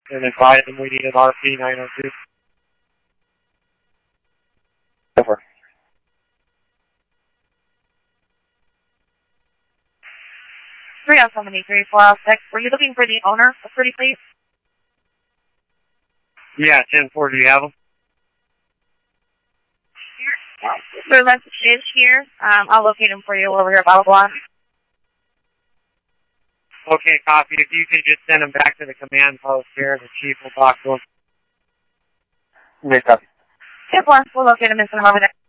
and advise them we need an RP 902. Over. Three on 73, 406. Were you looking for the owner of Pretty Please? Yeah, 10-4, do you have them? Their message is here. I'll locate him for you over here at Battle Block. Okay, copy. If you could just send them back to the command post here, the chief will talk to them. Okay, copy. 10-4, we'll locate him and send him over there.